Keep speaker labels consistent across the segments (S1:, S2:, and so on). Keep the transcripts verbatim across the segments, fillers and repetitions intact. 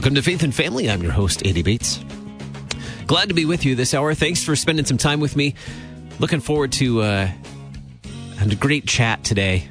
S1: Welcome to Faith and Family. I'm your host, Andy Bates. Glad to be with you this hour. Thanks for spending some time with me. Looking forward to uh, a great chat today.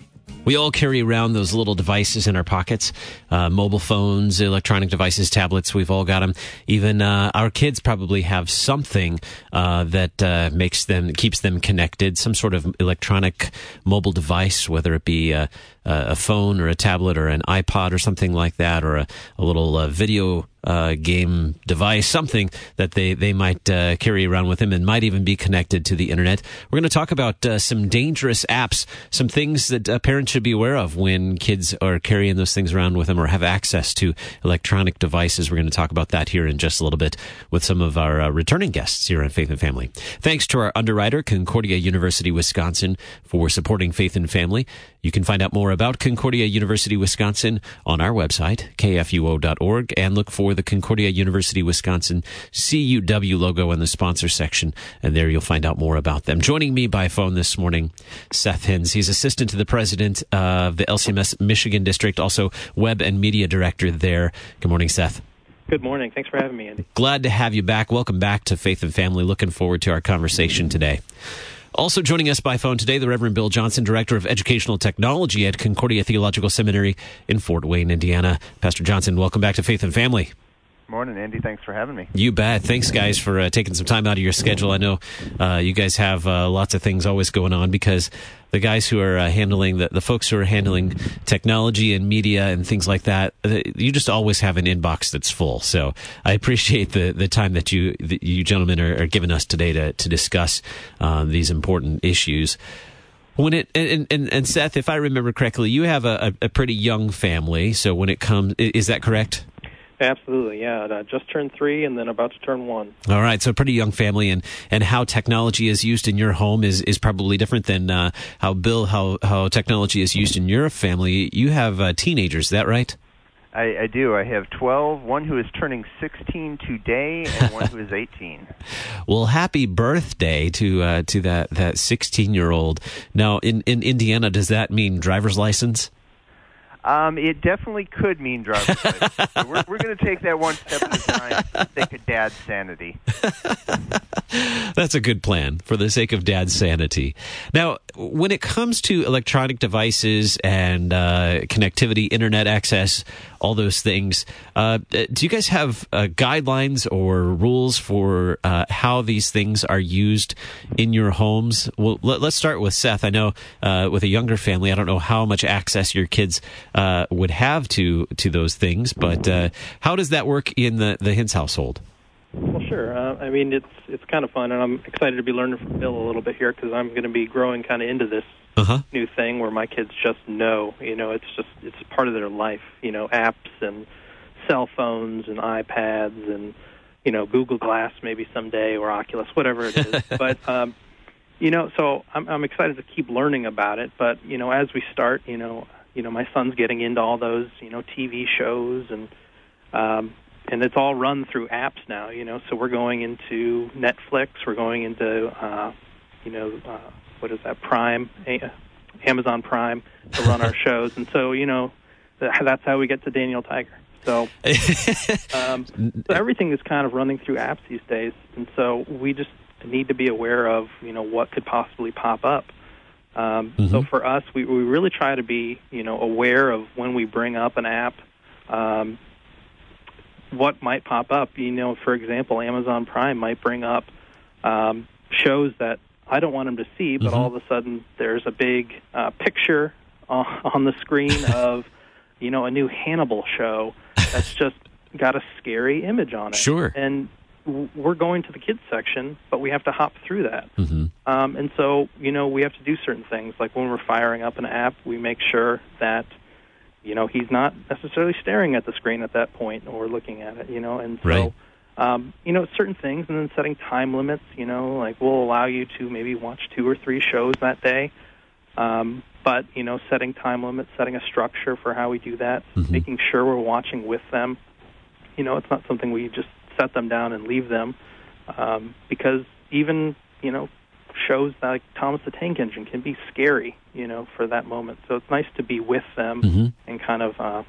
S1: We all carry around those little devices in our pockets, uh, mobile phones, electronic devices, tablets. We've all got them. Even uh, our kids probably have something uh, that uh, makes them, keeps them connected, some sort of electronic mobile device, whether it be uh, a phone or a tablet or an iPod or something like that, or a, a little uh, video uh, game device, something that they, they might uh, carry around with them and might even be connected to the internet. We're going to talk about uh, some dangerous apps, some things that uh, parents should be aware of when kids are carrying those things around with them or have access to electronic devices. We're going to talk about that here in just a little bit with some of our uh, returning guests here on Faith and Family. Thanks to our underwriter, Concordia University, Wisconsin, for supporting Faith and Family. You can find out more about Concordia University, Wisconsin on our website, k f u o dot org, and look for the Concordia University, Wisconsin C U W logo in the sponsor section, and there you'll find out more about them. Joining me by phone this morning, Seth Hinz. He's assistant to the president of the L C M S Michigan District, also web and media director there. Good morning, Seth.
S2: Good morning. Thanks for having me, Andy.
S1: Glad to have you back. Welcome back to Faith and Family. Looking forward to our conversation today. Also joining us by phone today, the Reverend Bill Johnson, Director of Educational Technology at Concordia Theological Seminary in Fort Wayne, Indiana. Pastor Johnson, welcome back to Faith and Family.
S3: Morning, Andy. Thanks for having me.
S1: You bet. Thanks, guys, for uh, taking some time out of your schedule. I know uh, you guys have uh, lots of things always going on because the guys who are uh, handling, the, the folks who are handling technology and media and things like that, uh, you just always have an inbox that's full. So I appreciate the, the time that you that you gentlemen are, are giving us today to, to discuss uh, these important issues. When it and, and, and Seth, if I remember correctly, you have a, a pretty young family. So when it comes, is that correct?
S2: Absolutely, yeah. I just turned three and then about to turn one.
S1: All right, so a pretty young family, and, and how technology is used in your home is, is probably different than uh, how, Bill, how, how technology is used in your family. You have uh, teenagers, is that right?
S3: I, I do. I have twelve, one who is turning sixteen today and one who is eighteen.
S1: Well, happy birthday to uh, to that, that sixteen-year-old. Now, in, in Indiana, does that mean driver's license?
S3: Um, it definitely could mean driver's license. So we're we're going to take that one step at a time for the sake of Dad's sanity.
S1: That's a good plan, for the sake of Dad's sanity. Now, when it comes to electronic devices and uh, connectivity, internet access, all those things, uh, do you guys have uh, guidelines or rules for uh, how these things are used in your homes? Well, let, let's start with Seth. I know uh, with a younger family, I don't know how much access your kids uh, would have to to those things, but uh, how does that work in the, the Hinz household?
S2: Well, sure. Uh, I mean, it's it's kind of fun, and I'm excited to be learning from Bill a little bit here because I'm going to be growing kind of into this uh-huh. new thing where my kids just know, you know, it's just it's part of their life, you know, apps and cell phones and iPads and, you know, Google Glass maybe someday or Oculus, whatever it is. but, um, you know, so I'm, I'm excited to keep learning about it. But, you know, as we start, you know, you know, my son's getting into all those, you know, T V shows and, um, and it's all run through apps now, you know, so we're going into Netflix, we're going into, uh, you know, uh, what is that, Prime, A- Amazon Prime to run our shows. And so, you know, that's how we get to Daniel Tiger. So, um, so everything is kind of running through apps these days. And so we just need to be aware of, you know, what could possibly pop up. Um, mm-hmm. So for us, we, we really try to be, you know, aware of when we bring up an app, um, what might pop up. You know, for example, Amazon Prime might bring up um, shows that I don't want them to see, but mm-hmm. all of a sudden there's a big uh, picture on, on the screen of, you know, a new Hannibal show that's just got a scary image on it.
S1: Sure.
S2: And w- we're going to the kids section, but we have to hop through that.
S1: Mm-hmm.
S2: Um, and so, you know, we have to do certain things. Like when we're firing up an app, we make sure that, you know, he's not necessarily staring at the screen at that point or looking at it, you know. And so,
S1: right.
S2: um, you know, certain things, and then setting time limits, you know, like we'll allow you to maybe watch two or three shows that day. Um, but, you know, setting time limits, setting a structure for how we do that, mm-hmm. making sure we're watching with them. You know, it's not something we just set them down and leave them, um, because even, you know, shows like Thomas the Tank Engine can be scary, you know, for that moment. So it's nice to be with them mm-hmm. and kind of uh,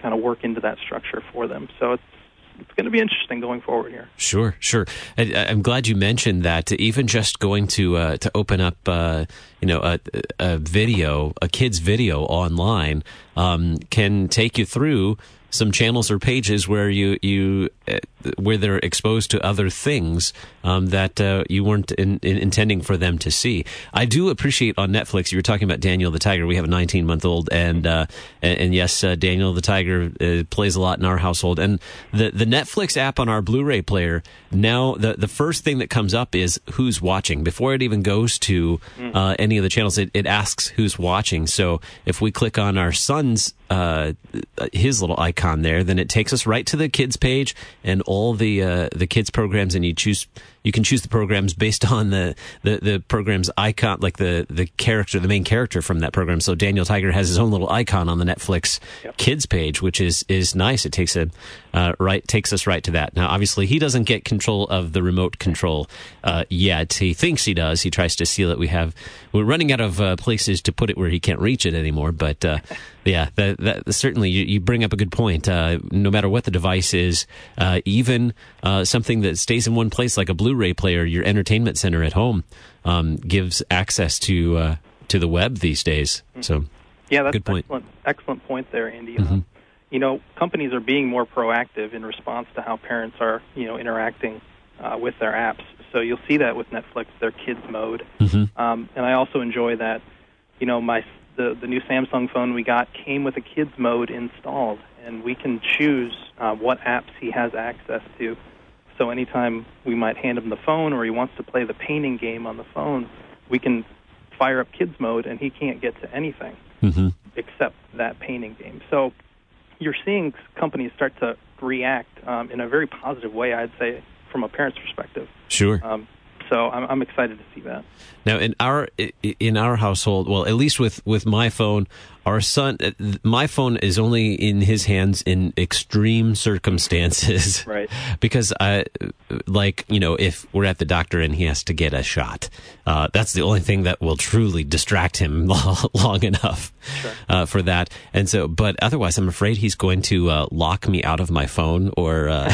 S2: kind of work into that structure for them. So it's it's going to be interesting going forward here.
S1: Sure, sure. I, I'm glad you mentioned that. Even just going to uh, to open up, uh, you know, a, a video, a kid's video online, um, can take you through some channels or pages where you you uh, where they're exposed to other things um, that uh, you weren't in, in intending for them to see. I do appreciate on Netflix. You were talking about Daniel the Tiger. We have a nineteen month old, and uh, and, and yes, uh, Daniel the Tiger uh, plays a lot in our household. And the the Netflix app on our Blu-ray player now, the the first thing that comes up is who's watching before it even goes to uh, any of the channels. It, it asks who's watching. So if we click on our son's uh, his little icon there, then it takes us right to the kids page and all the uh, the kids programs, and you choose you can choose the programs based on the, the, the program's icon, like the, the character, the main character from that program. So Daniel Tiger has his own little icon on the Netflix yep. kids page, which is is nice. It takes a uh, right takes us right to that. Now, obviously, he doesn't get control of the remote control uh, yet. He thinks he does. He tries to seal it. We have we're running out of uh, places to put it where he can't reach it anymore. But uh, yeah, that, that certainly you, you bring up a good point. Uh, no matter what the device is, uh, even uh, something that stays in one place like a Blu-ray player, your entertainment center at home um, gives access to uh, to the web these days. So
S2: yeah, that's
S1: good point.
S2: Excellent, excellent point there, Andy.
S1: Mm-hmm.
S2: Um, you know, companies are being more proactive in response to how parents are, you know, interacting uh, with their apps. So you'll see that with Netflix, their kids mode,
S1: mm-hmm.
S2: um, and I also enjoy that. You know, my the the new Samsung phone we got came with a kids mode installed, and we can choose uh, what apps he has access to. So anytime we might hand him the phone or he wants to play the painting game on the phone, we can fire up kids mode and he can't get to anything
S1: mm-hmm.
S2: except that painting game. So you're seeing companies start to react um, in a very positive way, I'd say, from a parent's perspective.
S1: Sure.
S2: Um, so I'm, I'm excited to see that.
S1: Now, in our in our household, well, at least with, with my phone, our son, my phone is only in his hands in extreme circumstances.
S2: Right.
S1: Because, I, like, you know, if we're at the doctor and he has to get a shot, uh, that's the only thing that will truly distract him long enough
S2: sure.
S1: uh, for that. And so, but otherwise, I'm afraid he's going to uh, lock me out of my phone or uh,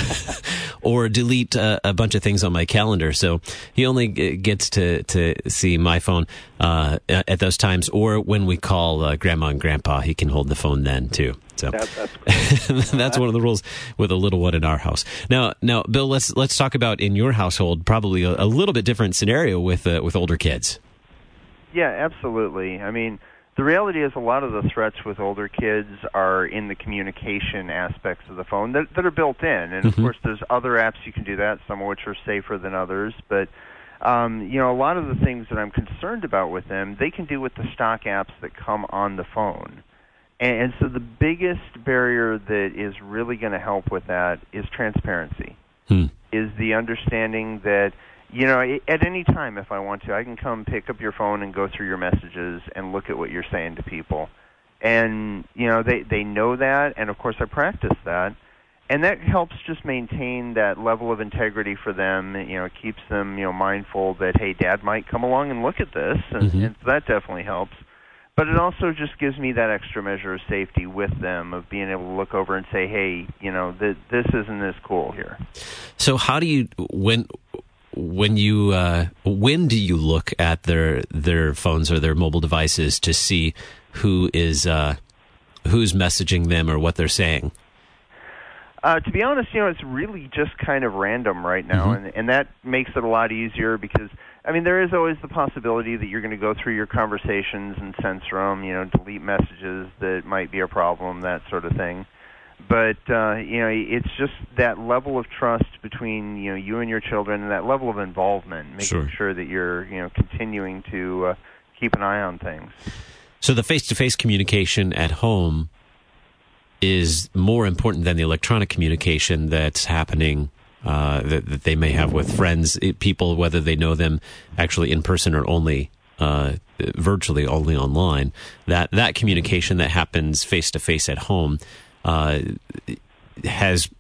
S1: or delete uh, a bunch of things on my calendar. So he only gets to, to see my phone uh, at those times, or when we call uh, Grandma and Grandpa, he can hold the phone then too. So
S2: that, that's cool.
S1: that's one of the rules with a little one in our house. Now, now, Bill, let's let's talk about in your household, probably a, a little bit different scenario with uh, with older kids.
S3: Yeah, absolutely. I mean, the reality is a lot of the threats with older kids are in the communication aspects of the phone that, that are built in, and of
S1: mm-hmm.
S3: course, there's other apps you can do that, some of which are safer than others, but. Um, you know, a lot of the things that I'm concerned about with them, they can do with the stock apps that come on the phone. And, and so the biggest barrier that is really going to help with that is transparency,
S1: hmm.
S3: is the understanding that, you know, at any time if I want to, I can come pick up your phone and go through your messages and look at what you're saying to people. And, you know, they, they know that, and of course I practice that. And that helps just maintain that level of integrity for them. You know, it keeps them, you know, mindful that, hey, Dad might come along and look at this, and,
S1: mm-hmm.
S3: and so that definitely helps. But it also just gives me that extra measure of safety with them, of being able to look over and say, hey, you know, th- this isn't as cool here.
S1: So how do you, when when you, uh, when do you look at their their phones or their mobile devices to see who is uh, who's messaging them or what they're saying?
S3: Uh, to be honest, you know, it's really just kind of random right now,
S1: mm-hmm.
S3: and, and that makes it a lot easier because, I mean, there is always the possibility that you're going to go through your conversations and censor them, you know, delete messages that might be a problem, that sort of thing. But, uh, you know, it's just that level of trust between, you know, you and your children and that level of involvement, making
S1: sure,
S3: sure that you're, you know, continuing to uh, keep an eye on things.
S1: So the face-to-face communication at home is more important than the electronic communication that's happening uh, that, that they may have with friends, people, whether they know them actually in person or only uh, virtually, only online. That that communication that happens face to face at home uh, has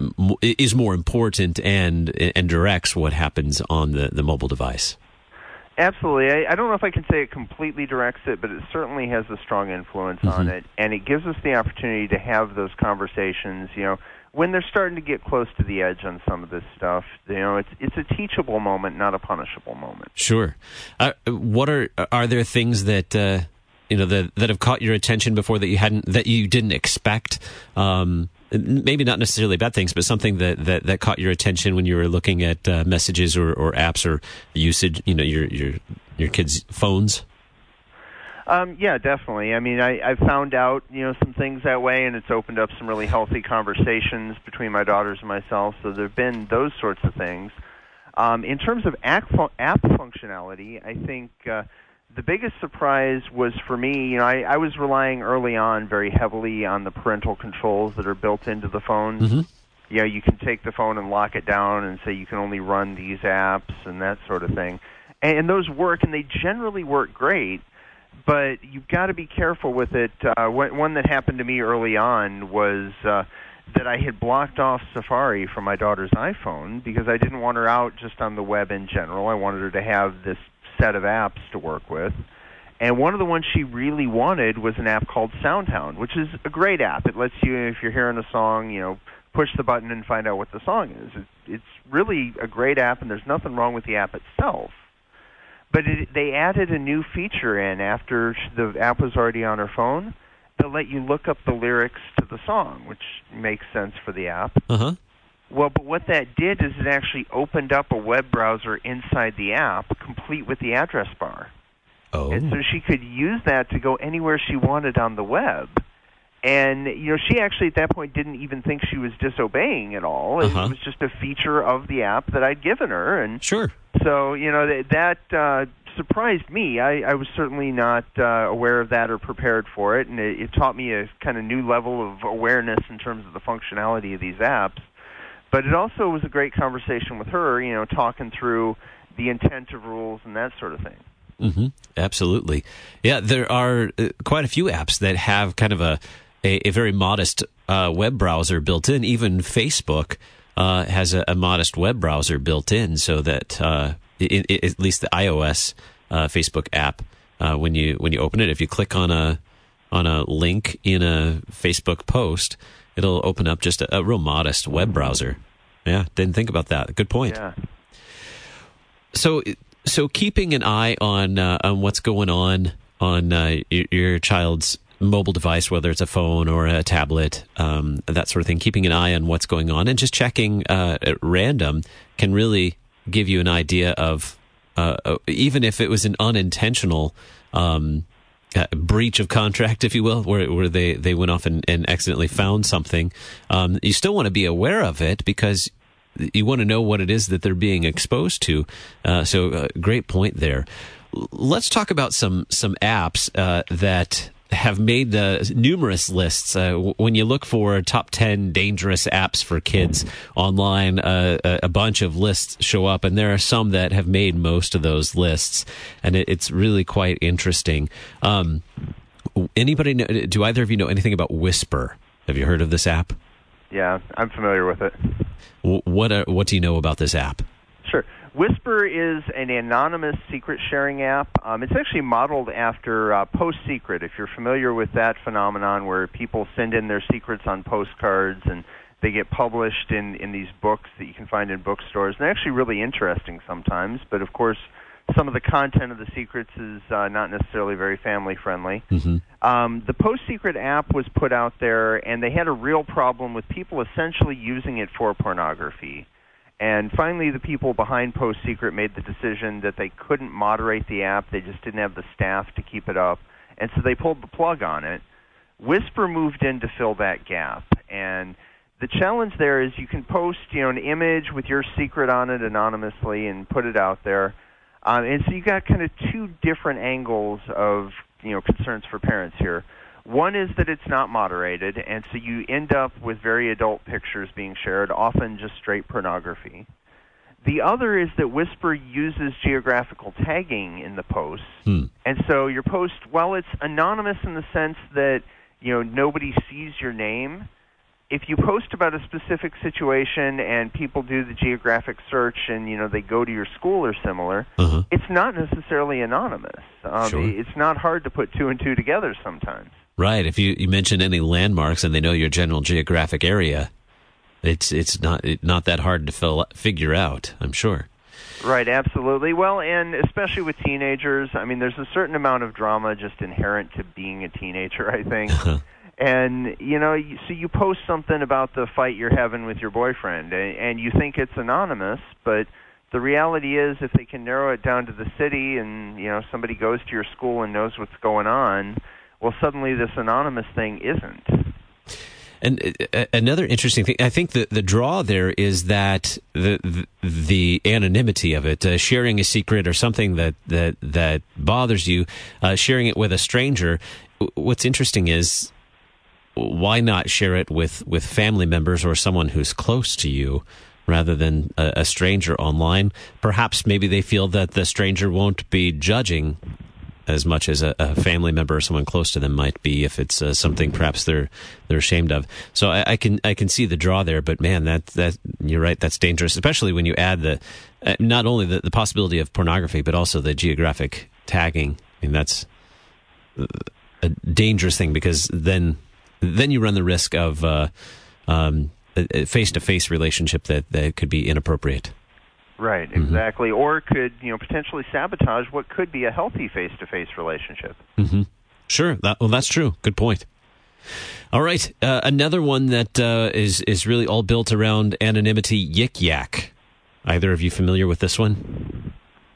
S1: is more important and and directs what happens on the, the mobile device.
S3: Absolutely. I, I don't know if I can say it completely directs it, but it certainly has a strong influence mm-hmm. on it, and it gives us the opportunity to have those conversations, you know, when they're starting to get close to the edge on some of this stuff. You know, it's it's a teachable moment, not a punishable moment.
S1: Sure. Uh, what are are there things that uh, you know that that have caught your attention before that you hadn't that you didn't expect? Um, maybe not necessarily bad things, but something that, that, that caught your attention when you were looking at uh, messages or, or apps or usage. You know, your your your kids' phones.
S3: Um, yeah, definitely. I mean, I, I found out, you know, some things that way, and it's opened up some really healthy conversations between my daughters and myself, so there have been those sorts of things. Um, in terms of app, fu- app functionality, I think uh, the biggest surprise was for me, you know, I, I was relying early on very heavily on the parental controls that are built into the phones.
S1: Mm-hmm.
S3: You know, you can take the phone and lock it down and say you can only run these apps and that sort of thing. And, and those work, and they generally work great. But you've got to be careful with it. Uh, one that happened to me early on was uh, that I had blocked off Safari from my daughter's iPhone because I didn't want her out just on the web in general. I wanted her to have this set of apps to work with. And one of the ones she really wanted was an app called SoundHound, which is a great app. It lets you, if you're hearing a song, you know, push the button and find out what the song is. It, it's really a great app, and there's nothing wrong with the app itself. But it, they added a new feature in after the app was already on her phone that let you look up the lyrics to the song, which makes sense for the app.
S1: Uh-huh.
S3: Well, but what that did is it actually opened up a web browser inside the app, complete with the address bar.
S1: Oh.
S3: And so she could use that to go anywhere she wanted on the web. And, you know, she actually at that point didn't even think she was disobeying at all.
S1: Uh-huh.
S3: It was just a feature of the app that I'd given her. And
S1: sure.
S3: So, you know, that, that uh, surprised me. I, I was certainly not uh, aware of that or prepared for it, and it, it taught me a kind of new level of awareness in terms of the functionality of these apps. But it also was a great conversation with her, you know, talking through the intent of rules and that sort of thing.
S1: Mm-hmm. Absolutely. Yeah, there are uh, quite a few apps that have kind of a, a, a very modest uh, web browser built in. Even Facebook uh, has a, a modest web browser built in, so that uh, it, it, at least the iOS uh, Facebook app, uh, when you when you open it, if you click on a on a link in a Facebook post, it'll open up just a, a real modest web browser. Yeah, didn't think about that. Good point.
S3: Yeah.
S1: So. So keeping an eye on uh, on what's going on on uh, your, your child's mobile device, whether it's a phone or a tablet, um, that sort of thing, keeping an eye on what's going on and just checking uh, at random can really give you an idea of, uh, even if it was an unintentional um, uh, breach of contract, if you will, where, where they, they went off and, and accidentally found something, um, you still want to be aware of it because you want to know what it is that they're being exposed to. Uh, so, uh, great point there. L- let's talk about some some apps uh, that have made uh, numerous lists. Uh, w- when you look for top ten dangerous apps for kids online, uh, a, a bunch of lists show up, and there are some that have made most of those lists, and it, it's really quite interesting. Um, anybody? Know, do either of you know anything about Whisper? Have you heard of this app?
S3: Yeah, I'm familiar with it.
S1: What are, what do you know about this app?
S3: Sure. Whisper is an anonymous secret sharing app. Um, it's actually modeled after uh, PostSecret, if you're familiar with that phenomenon where people send in their secrets on postcards and they get published in, in these books that you can find in bookstores. And they're actually really interesting sometimes, but of course some of the content of the secrets is uh, not necessarily very family-friendly.
S1: Mm-hmm.
S3: Um, the PostSecret app was put out there, and they had a real problem with people essentially using it for pornography. And finally, the people behind PostSecret made the decision that they couldn't moderate the app. They just didn't have the staff to keep it up, and so they pulled the plug on it. Whisper moved in to fill that gap, and the challenge there is you can post, you know, an image with your secret on it anonymously and put it out there. Um, and so you got kind of two different angles of, you know, concerns for parents here. One is that it's not moderated, and so you end up with very adult pictures being shared, often just straight pornography. The other is that Whisper uses geographical tagging in the posts,
S1: hmm.
S3: and so your post, while it's anonymous in the sense that, you know, nobody sees your name, if you post about a specific situation and people do the geographic search and, you know, they go to your school or similar, uh-huh. it's not necessarily anonymous. Um,
S1: sure.
S3: It's not hard to put two and two together sometimes.
S1: Right. If you, you mention any landmarks and they know your general geographic area, it's it's not it, not that hard to fill, figure out, I'm sure.
S3: Right, absolutely. Well, and especially with teenagers, I mean, there's a certain amount of drama just inherent to being a teenager, I think. And, you know, you, so you post something about the fight you're having with your boyfriend, and, and you think it's anonymous, but the reality is if they can narrow it down to the city and, you know, somebody goes to your school and knows what's going on, well, suddenly this anonymous thing isn't.
S1: And uh, another interesting thing, I think the, the draw there is that the the, the anonymity of it, uh, sharing a secret or something that, that, that bothers you, uh, sharing it with a stranger. What's interesting is, why not share it with, with family members or someone who's close to you rather than a, a stranger online? Perhaps maybe they feel that the stranger won't be judging as much as a, a family member or someone close to them might be if it's uh, something perhaps they're they're ashamed of. So I, I can I can see the draw there, but man, that that you're right, that's dangerous, especially when you add the uh, not only the, the possibility of pornography but also the geographic tagging. I mean, that's a dangerous thing because then then you run the risk of uh, um, a face-to-face relationship that, that could be inappropriate.
S3: Right, exactly. Mm-hmm. Or could, you know, potentially sabotage what could be a healthy face-to-face relationship.
S1: Mm-hmm. Sure. That, well, that's true. Good point. All right. Uh, another one that uh, is is really all built around anonymity, Yik Yak. Either of you familiar with this one?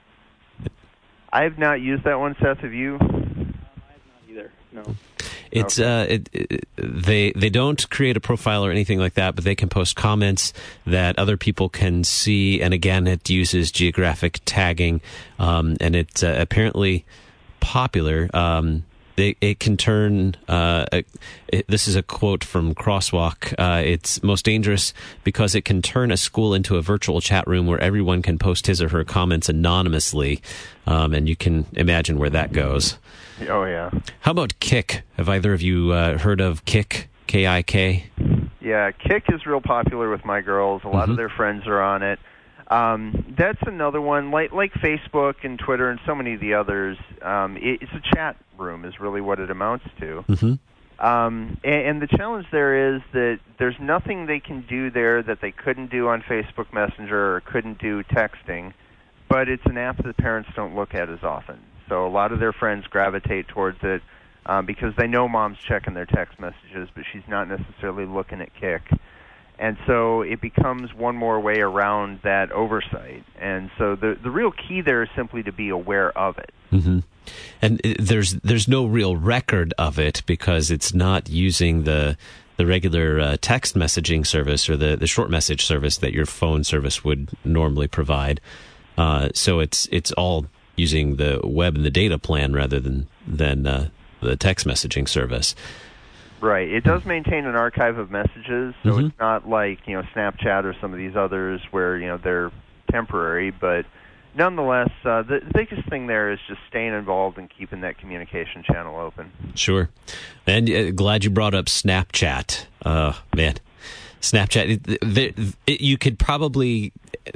S3: I have not used that one, Seth. Have you?
S2: I have not either, no.
S1: It's
S3: okay.
S1: uh, it, it, they they don't create a profile or anything like that, but they can post comments that other people can see. And again, it uses geographic tagging, um, and it's uh, apparently popular. Um, it, it can turn. Uh, a, it, this is a quote from Crosswalk. Uh, it's most dangerous because it can turn a school into a virtual chat room where everyone can post his or her comments anonymously, um, and you can imagine where that goes.
S3: Oh, yeah.
S1: How about Kik? Have either of you uh, heard of Kik? K I K?
S3: Yeah, Kik is real popular with my girls. A lot mm-hmm. of their friends are on it. Um, that's another one, like like Facebook and Twitter and so many of the others. Um, it, it's a chat room is really what it amounts to. Mm-hmm. Um, and, and the challenge there is that there's nothing they can do there that they couldn't do on Facebook Messenger or couldn't do texting, but it's an app that parents don't look at as often. So a lot of their friends gravitate towards it um, because they know mom's checking their text messages, but she's not necessarily looking at Kik. And so it becomes one more way around that oversight. And so the the real key there is simply to be aware of it.
S1: Mm-hmm. And there's there's no real record of it because it's not using the the regular uh, text messaging service or the, the short message service that your phone service would normally provide. Uh, so it's it's all using the web and the data plan rather than than uh, the text messaging service.
S3: Right. It does maintain an archive of messages, so mm-hmm. it's not like, you know, Snapchat or some of these others where, you know, they're temporary, but nonetheless, uh, the, the biggest thing there is just staying involved and keeping that communication channel open.
S1: Sure. And uh, glad you brought up Snapchat. Uh, man, Snapchat, it, it, it, you could probably...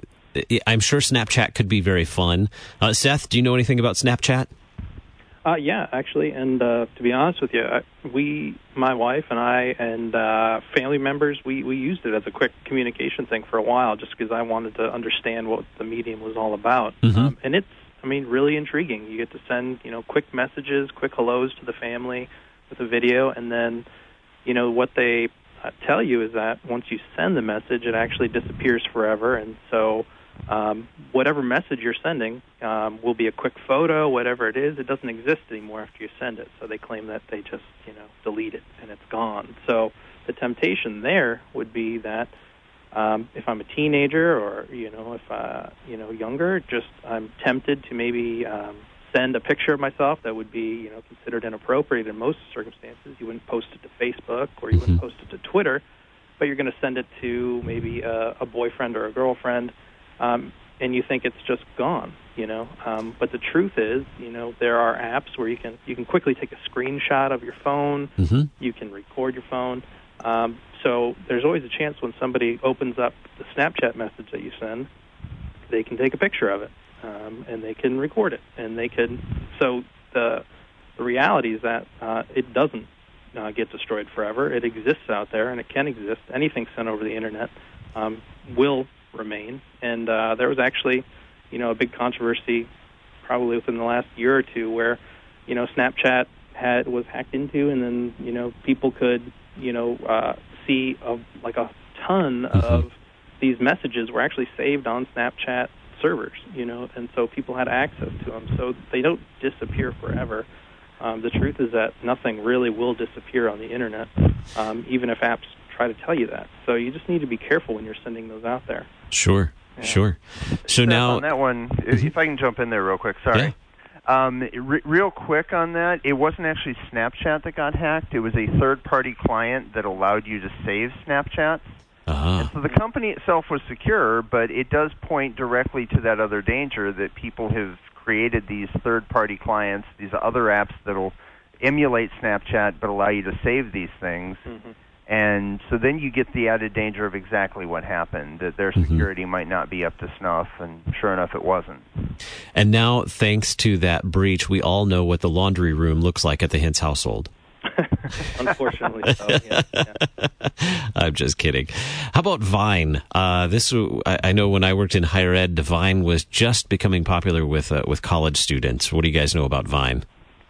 S1: I'm sure Snapchat could be very fun. Uh, Seth, do you know anything about Snapchat?
S2: Uh, yeah, actually, and uh, to be honest with you, I, we, my wife and I and uh, family members, we, we used it as a quick communication thing for a while just because I wanted to understand what the medium was all about. Mm-hmm. Um, and it's, I mean, really intriguing. You get to send, you know, quick messages, quick hellos to the family with a video, and then, you know, what they uh, tell you is that once you send the message, it actually disappears forever, and so... Um, whatever message you're sending um, will be a quick photo, whatever it is. It doesn't exist anymore after you send it. So they claim that they just, you know, delete it and it's gone. So the temptation there would be that um, if I'm a teenager or, you know, if, uh, you know, younger, just I'm tempted to maybe um, send a picture of myself that would be, you know, considered inappropriate in most circumstances. You wouldn't post it to Facebook or you wouldn't post it to Twitter, but you're going to send it to maybe a, a boyfriend or a girlfriend. Um, and you think it's just gone, you know. Um, but the truth is, you know, there are apps where you can you can quickly take a screenshot of your phone. Mm-hmm. You can record your phone. Um, so there's always a chance when somebody opens up the Snapchat message that you send, they can take a picture of it, um, and they can record it, and they can. So the the reality is that uh, it doesn't uh, get destroyed forever. It exists out there, and it can exist. Anything sent over the internet um, will remain. And uh, there was actually, you know, a big controversy probably within the last year or two where, you know, Snapchat had was hacked into, and then, you know, people could, you know, uh, see a, like a ton
S1: mm-hmm.
S2: of these messages were actually saved on Snapchat servers, you know, and so people had access to them. So they don't disappear forever. Um, the truth is that nothing really will disappear on the internet, um, even if apps try to tell you that. So you just need to be careful when you're sending those out there.
S1: Sure, yeah. sure. So
S3: Steph,
S1: now
S3: on that one, if, if I can jump in there real quick, sorry.
S1: Yeah.
S3: Um, re- real quick on that, it wasn't actually Snapchat that got hacked. It was a third-party client that allowed you to save Snapchats.
S1: Uh-huh.
S3: And so the company itself was secure, but it does point directly to that other danger that people have created these third-party clients, these other apps that will emulate Snapchat but allow you to save these things.
S2: Mm-hmm.
S3: And so then you get the added danger of exactly what happened, that their security mm-hmm. might not be up to snuff, and sure enough, it wasn't.
S1: And now, thanks to that breach, we all know what the laundry room looks like at the Hintz household.
S2: Unfortunately so, yeah, yeah.
S1: I'm just kidding. How about Vine? Uh, this I, I know when I worked in higher ed, Vine was just becoming popular with uh, with college students. What do you guys know about Vine?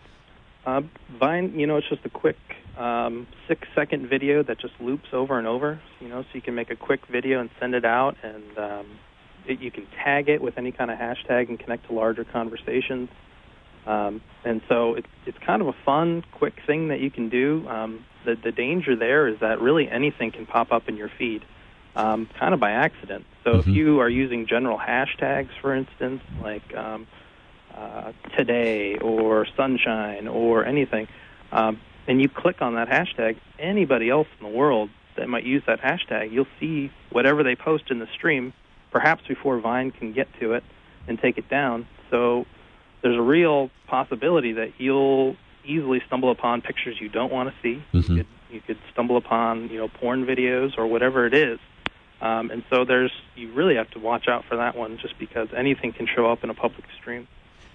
S2: Uh, Vine, you know, it's just a quick um, six-second video that just loops over and over. You know, so you can make a quick video and send it out, and um, it, you can tag it with any kind of hashtag and connect to larger conversations. Um, and so it's it's kind of a fun, quick thing that you can do. Um, the, the danger there is that really anything can pop up in your feed, um, kind of by accident. So mm-hmm. if you are using general hashtags, for instance, like um, uh, today or sunshine or anything, um, and you click on that hashtag, anybody else in the world that might use that hashtag, you'll see whatever they post in the stream, perhaps before Vine can get to it and take it down. So there's a real possibility that you'll easily stumble upon pictures you don't want to see.
S1: Mm-hmm.
S2: You could, you could stumble upon, you know, porn videos or whatever it is. Um, and so there's you really have to watch out for that one, just because anything can show up in a public stream.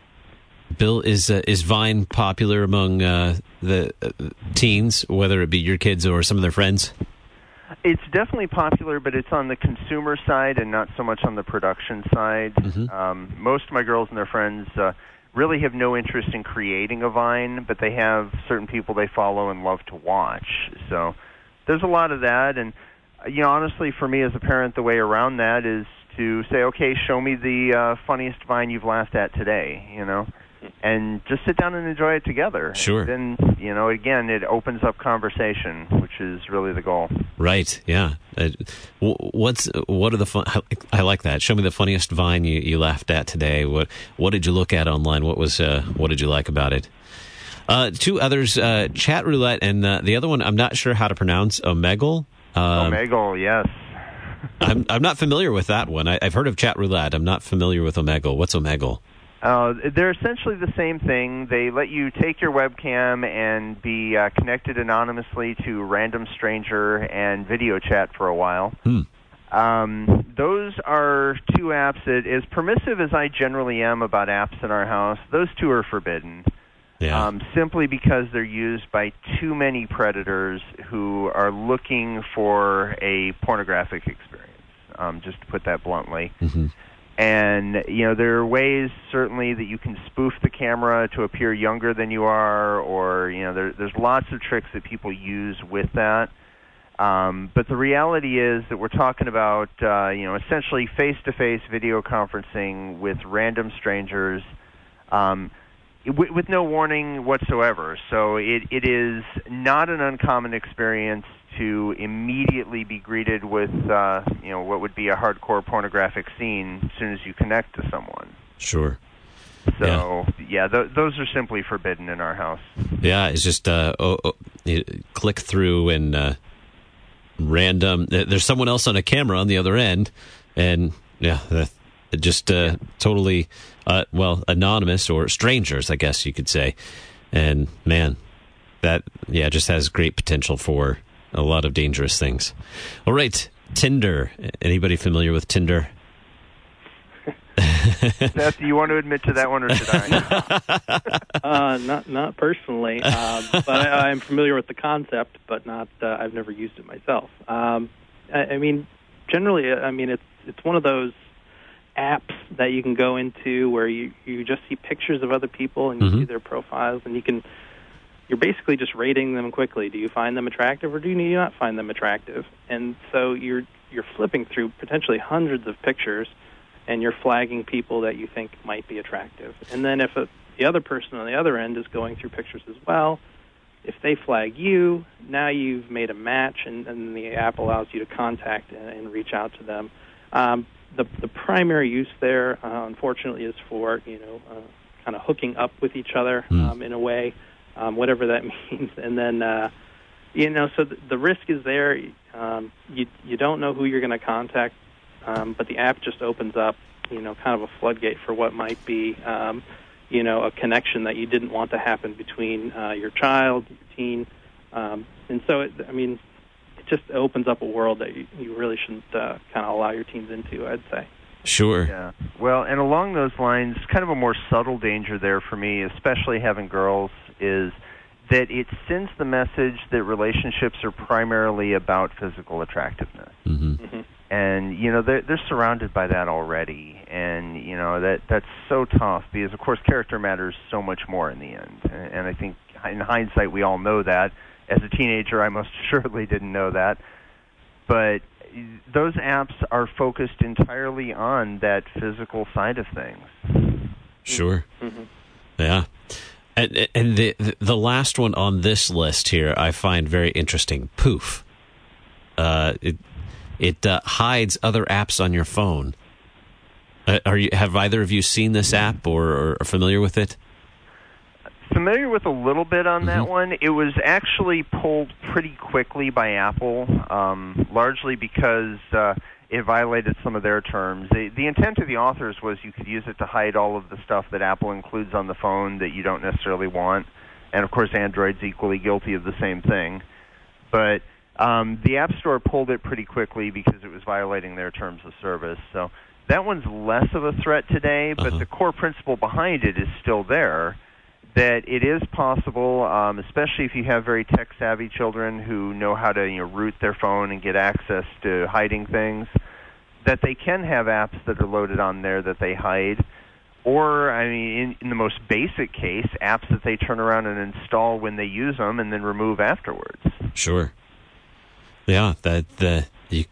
S1: Bill, is uh, is Vine popular among uh, the uh, teens, whether it be your kids or some of their friends?
S3: It's definitely popular, but it's on the consumer side and not so much on the production side.
S1: Mm-hmm.
S3: Um, most of my girls and their friends uh, really have no interest in creating a Vine, but they have certain people they follow and love to watch. So there's a lot of that. And, you know, honestly, for me as a parent, the way around that is to say, okay, show me the uh, funniest Vine you've laughed at today, you know, and just sit down and enjoy it together.
S1: Sure.
S3: And then, you know, again, it opens up conversation, which is really the goal.
S1: Right. Yeah. Uh, what's what are the fun? I like that. Show me the funniest Vine you, you laughed at today. What What did you look at online? What was uh, What did you like about it? Uh, two others, uh, Chat Roulette, and uh, the other one I'm not sure how to pronounce. Omegle. Um,
S3: Omegle, yes.
S1: I'm I'm not familiar with that one. I, I've heard of Chat Roulette. I'm not familiar with Omegle. What's Omegle?
S3: Uh, they're essentially the same thing. They let you take your webcam and be uh, connected anonymously to a random stranger and video chat for a while.
S1: Hmm.
S3: Um, those are two apps that, as permissive as I generally am about apps in our house, those two are forbidden.
S1: Yeah.
S3: Um, simply because they're used by too many predators who are looking for a pornographic experience, um, just to put that bluntly.
S1: Mm-hmm.
S3: And, you know, there are ways, certainly, that you can spoof the camera to appear younger than you are, or, you know, there, there's lots of tricks that people use with that. Um, but the reality is that we're talking about, uh, you know, essentially face-to-face video conferencing with random strangers um, w- with no warning whatsoever. So it, it is not an uncommon experience to immediately be greeted with, uh, you know, what would be a hardcore pornographic scene as soon as you connect to someone.
S1: Sure.
S3: So, yeah, yeah th- those are simply forbidden in our house.
S1: Yeah, it's just uh, oh, oh, you click through and uh, random. There's someone else on a camera on the other end, and yeah, just uh, totally, uh, well, anonymous or strangers, I guess you could say. And man, that yeah, just has great potential for a lot of dangerous things. All right, Tinder. Anybody familiar with Tinder?
S3: Seth, do you want to admit to that one, or should I?
S2: uh, not not personally, uh, but I, I'm familiar with the concept, but not. Uh, I've never used it myself. Um, I, I mean, generally, I mean it's it's one of those apps that you can go into where you, you just see pictures of other people and you
S1: mm-hmm.
S2: see their profiles, and you can. You're basically just rating them quickly. Do you find them attractive, or do you not find them attractive? And so you're you're flipping through potentially hundreds of pictures, and you're flagging people that you think might be attractive. And then if a, the other person on the other end is going through pictures as well, if they flag you, now you've made a match, and, and the app allows you to contact and, and reach out to them. Um, the, the primary use there, uh, unfortunately, is for, you know, uh, kind of hooking up with each other
S1: mm.
S2: um, in a way, um, whatever that means. And then, uh, you know, so the, the risk is there. Um, you, you don't know who you're going to contact. Um, but the app just opens up, you know, kind of a floodgate for what might be, um, you know, a connection that you didn't want to happen between uh, your child, your teen. Um, and so, it, I mean, it just opens up a world that you, you really shouldn't uh, kind of allow your teens into, I'd say.
S1: Sure.
S3: Yeah. Well, and along those lines, kind of a more subtle danger there for me, especially having girls, is that it sends the message that relationships are primarily about physical attractiveness.
S1: Mm-hmm.
S2: Mm-hmm.
S3: And, you know, they're, they're surrounded by that already. And, you know, that that's so tough because, of course, character matters so much more in the end. And, and I think in hindsight, we all know that. As a teenager, I most assuredly didn't know that. But those apps are focused entirely on that physical side of things.
S1: Sure.
S2: Mm-hmm.
S1: Yeah. And, and the the last one on this list here I find very interesting. Poof. Uh, it it uh, hides other apps on your phone. Uh, are you have either of you seen this app or, or are familiar with it?
S3: Familiar with a little bit on
S1: mm-hmm.
S3: that one. It was actually pulled pretty quickly by Apple, um, largely because uh, it violated some of their terms. The, the intent of the authors was you could use it to hide all of the stuff that Apple includes on the phone that you don't necessarily want. And, of course, Android's equally guilty of the same thing. But um, the App Store pulled it pretty quickly because it was violating their terms of service. So that one's less of a threat today, but
S1: uh-huh.
S3: the core principle behind it is still there, that it is possible, um, especially if you have very tech-savvy children who know how to, you know, root their phone and get access to hiding things, that they can have apps that are loaded on there that they hide. Or, I mean, in, in the most basic case, apps that they turn around and install when they use them and then remove afterwards.
S1: Sure. Yeah, that the you,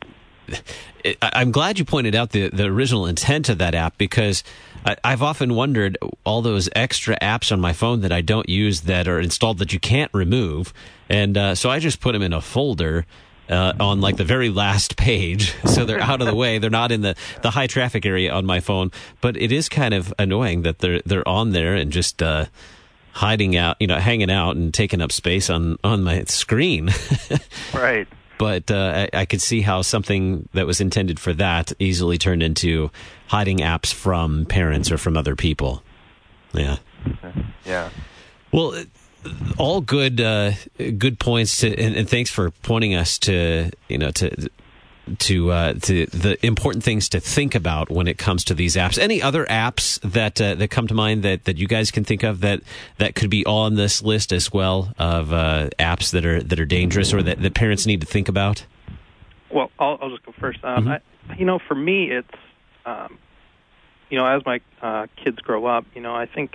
S1: it, I'm glad you pointed out the, the original intent of that app, because I, I've often wondered all those extra apps on my phone that I don't use that are installed that you can't remove, and uh, so I just put them in a folder uh, on like the very last page, so they're out of the way. They're not in the, the high traffic area on my phone, but it is kind of annoying that they're they're on there and just uh, hiding out, you know, hanging out and taking up space on, on my screen.
S3: Right.
S1: But uh, I, I could see how something that was intended for that easily turned into hiding apps from parents or from other people. Yeah.
S3: Yeah.
S1: Well, all good, uh, good points. To, and, and thanks for pointing us to, you know, to to uh, to the important things to think about when it comes to these apps. Any other apps that uh, that come to mind that, that you guys can think of that, that could be on this list as well of uh, apps that are that are dangerous or that, that parents need to think about?
S2: Well, I'll, I'll just go first. Um,
S1: mm-hmm.
S2: I, you know, for me, it's um, you know, as my uh, kids grow up, you know, I think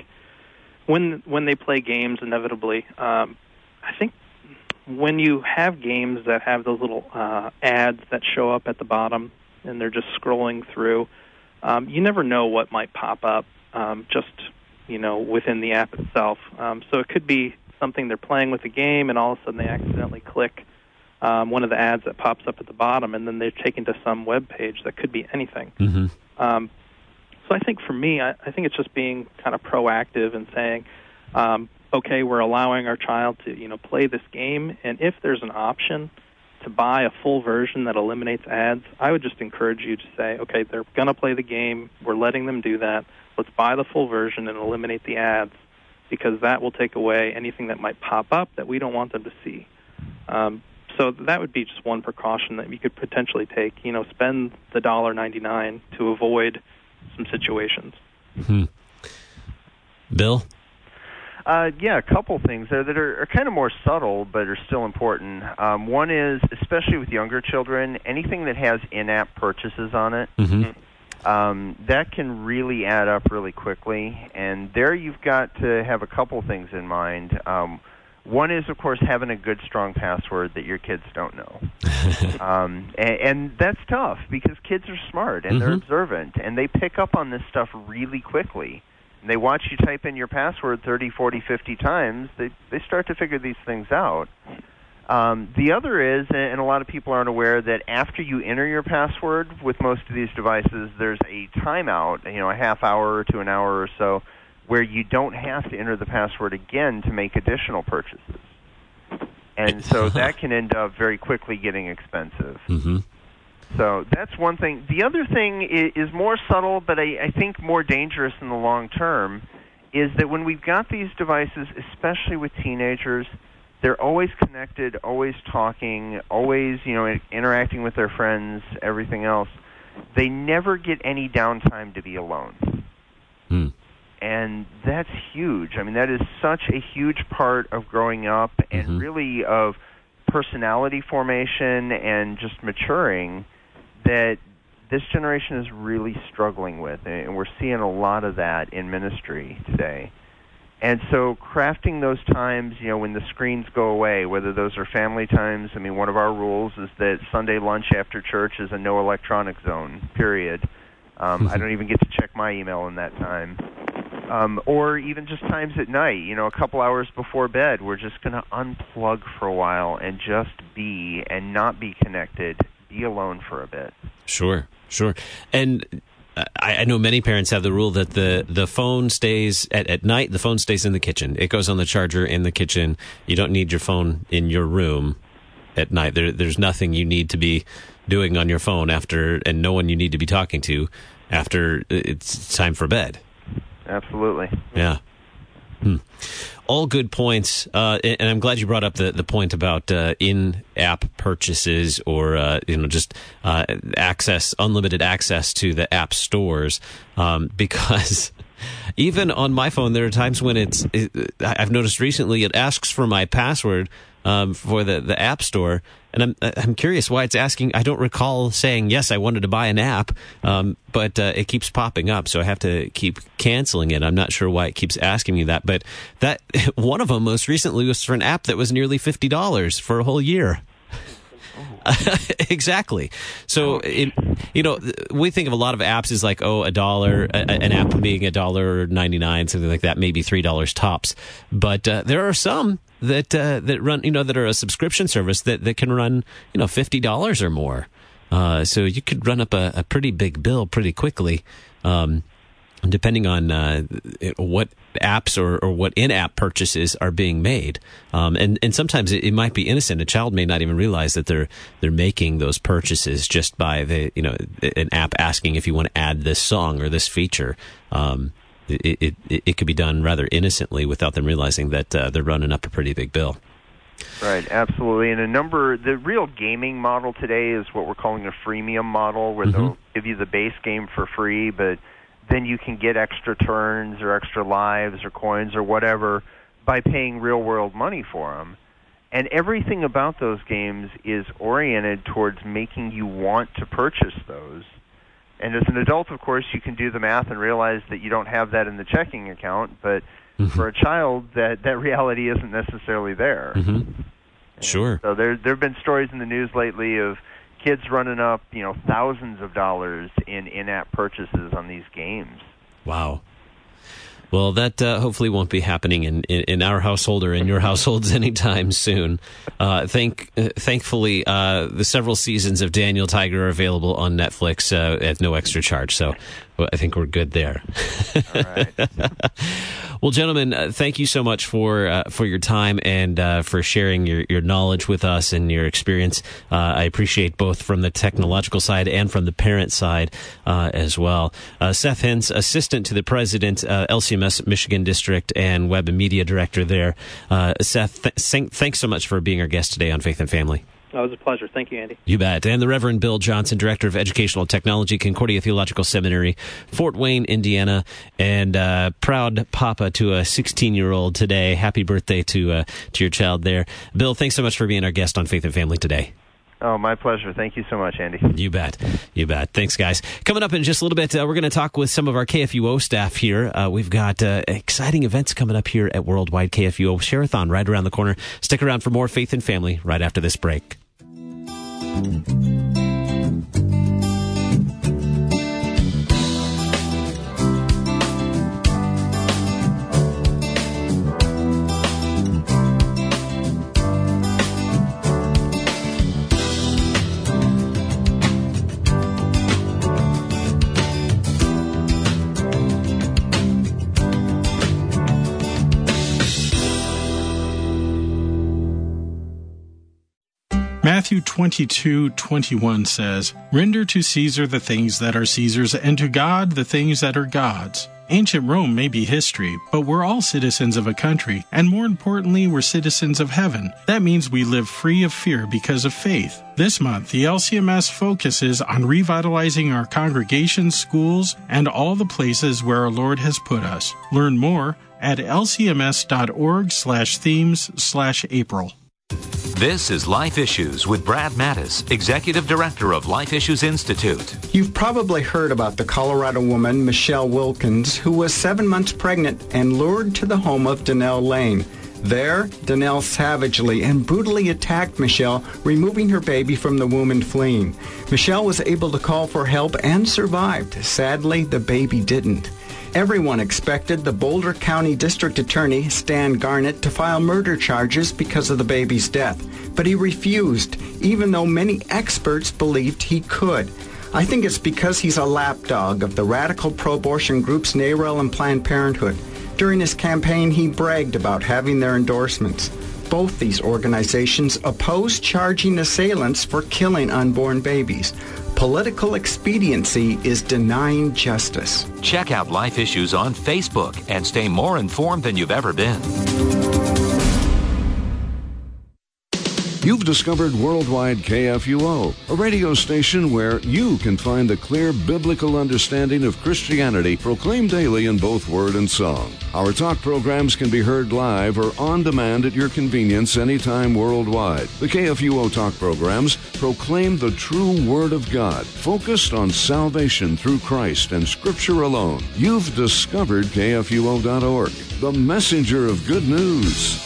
S2: when when they play games, inevitably, um, I think. When you have games that have those little uh, ads that show up at the bottom and they're just scrolling through, um, you never know what might pop up um, just, you know, within the app itself. Um, so it could be something they're playing with the game and all of a sudden they accidentally click um, one of the ads that pops up at the bottom and then they're taken to some web page that could be anything.
S1: Mm-hmm.
S2: Um, so I think for me, I, I think it's just being kind of proactive and saying, um, okay, we're allowing our child to, you know, play this game, and if there's an option to buy a full version that eliminates ads, I would just encourage you to say, okay, they're going to play the game, we're letting them do that, let's buy the full version and eliminate the ads, because that will take away anything that might pop up that we don't want them to see. Um, so that would be just one precaution that you could potentially take. You know, spend the one dollar ninety-nine to avoid some situations.
S1: Hmm. Bill?
S3: Uh, yeah, a couple things there that are, are kind of more subtle but are still important. Um, one is, especially with younger children, anything that has in-app purchases on it,
S1: mm-hmm.
S3: um, that can really add up really quickly. And there you've got to have a couple things in mind. Um, one is, of course, having a good, strong password that your kids don't know. um, and, and that's tough because kids are smart and mm-hmm. they're observant, and they pick up on this stuff really quickly. They watch you type in your password thirty, forty, fifty times, they they start to figure these things out. Um, the other is, and a lot of people aren't aware, that after you enter your password with most of these devices, there's a timeout, you know, a half hour to an hour or so, where you don't have to enter the password again to make additional purchases. And so that can end up very quickly getting expensive.
S1: Mm-hmm.
S3: So that's one thing. The other thing is, is more subtle, but I, I think more dangerous in the long term, is that when we've got these devices, especially with teenagers, they're always connected, always talking, always, you know, interacting with their friends, everything else. They never get any downtime to be alone.
S1: Hmm.
S3: And that's huge. I mean, that is such a huge part of growing up and
S1: mm-hmm.
S3: really of personality formation and just maturing that this generation is really struggling with, and we're seeing a lot of that in ministry today. And so crafting those times, you know, when the screens go away, whether those are family times, I mean, one of our rules is that Sunday lunch after church is a no electronic zone, period. Um, I don't even get to check my email in that time. Um, or even just times at night, you know, a couple hours before bed, we're just going to unplug for a while and just be and not be connected, be alone for a bit.
S1: Sure, sure. And I, I know many parents have the rule that the, the phone stays, at, at night, the phone stays in the kitchen. It goes on the charger in the kitchen. You don't need your phone in your room at night. There, there's nothing you need to be doing on your phone after, and no one you need to be talking to after it's time for bed.
S3: Absolutely.
S1: Yeah. Hmm. All good points, uh, and I'm glad you brought up the, the point about uh, in-app purchases or uh, you know just uh, access, unlimited access to the app stores, um, because even on my phone there are times when it's it, I've noticed recently it asks for my password um, for the, the app store. And I'm I'm curious why it's asking. I don't recall saying, yes, I wanted to buy an app, um, but uh, it keeps popping up, so I have to keep canceling it. I'm not sure why it keeps asking me that. But that one of them most recently was for an app that was nearly fifty dollars for a whole year. Exactly. So, it, you know, we think of a lot of apps as like, oh, a dollar, a, an app being a dollar ninety-nine, something like that, maybe three dollars tops. But uh, there are some that uh, that run, you know, that are a subscription service that, that can run, you know, fifty dollars or more. Uh, so you could run up a, a pretty big bill pretty quickly. Um, depending on uh, what apps or, or what in-app purchases are being made. Um, and, and sometimes it, it might be innocent. A child may not even realize that they're they're making those purchases just by the you know an app asking if you want to add this song or this feature. Um, it, it, it, it could be done rather innocently without them realizing that uh, they're running up a pretty big bill.
S3: Right, absolutely. And a number, the real gaming model today is what we're calling a freemium model, where mm-hmm. they'll give you the base game for free, but then you can get extra turns or extra lives or coins or whatever by paying real-world money for them. And everything about those games is oriented towards making you want to purchase those. And as an adult, of course, you can do the math and realize that you don't have that in the checking account, but mm-hmm. for a child, that, that reality isn't necessarily there.
S1: Mm-hmm. Sure.
S3: So there there have been stories in the news lately of kids running up, you know, thousands of dollars in in-app purchases on these games.
S1: Wow. Well, that uh, hopefully won't be happening in, in, in our household or in your households anytime soon. Uh, thank, uh, thankfully, uh, the several seasons of Daniel Tiger are available on Netflix uh, at no extra charge. So well, I think we're good there.
S3: All right.
S1: Well, gentlemen, uh, thank you so much for uh, for your time and uh, for sharing your, your knowledge with us and your experience. Uh, I appreciate both from the technological side and from the parent side uh, as well. Uh, Seth Hens, Assistant to the President, uh, L C M S Michigan District and Web and Media Director there. Uh, Seth, th- thanks so much for being our guest today on Faith and Family.
S2: Oh, it was a pleasure. Thank you, Andy.
S1: You bet. And the Reverend Bill Johnson, Director of Educational Technology, Concordia Theological Seminary, Fort Wayne, Indiana, and uh, proud papa to a sixteen-year-old today. Happy birthday to uh, to your child there. Bill, thanks so much for being our guest on Faith and Family today.
S3: Oh, my pleasure. Thank you so much, Andy.
S1: You bet. You bet. Thanks, guys. Coming up in just a little bit, uh, we're going to talk with some of our K F U O staff here. Uh, we've got uh, exciting events coming up here at Worldwide K F U O Share-a-thon right around the corner. Stick around for more Faith and Family right after this break.
S4: Matthew twenty-two twenty-one says, "Render to Caesar the things that are Caesar's, and to God the things that are God's." Ancient Rome may be history, but we're all citizens of a country, and more importantly, we're citizens of heaven. That means we live free of fear because of faith. This month, the L C M S focuses on revitalizing our congregations, schools, and all the places where our Lord has put us. Learn more at lcms.org slash themes slash April.
S5: This is Life Issues with Brad Mattis, Executive Director of Life Issues Institute.
S6: You've probably heard about the Colorado woman, Michelle Wilkins, who was seven months pregnant and lured to the home of Donnell Lane. There, Donnell savagely and brutally attacked Michelle, removing her baby from the womb and fleeing. Michelle was able to call for help and survived. Sadly, the baby didn't. Everyone expected the Boulder County District Attorney, Stan Garnett, to file murder charges because of the baby's death, but he refused, even though many experts believed he could. I think it's because he's a lapdog of the radical pro-abortion groups NARAL and Planned Parenthood. During his campaign, he bragged about having their endorsements. Both these organizations oppose charging assailants for killing unborn babies. Political expediency is denying justice.
S5: Check out Life Issues on Facebook and stay more informed than you've ever been.
S7: You've discovered Worldwide K F U O, a radio station where you can find the clear biblical understanding of Christianity proclaimed daily in both word and song. Our talk programs can be heard live or on demand at your convenience anytime worldwide. The K F U O talk programs proclaim the true Word of God, focused on salvation through Christ and Scripture alone. You've discovered K F U O dot org, the messenger of good news.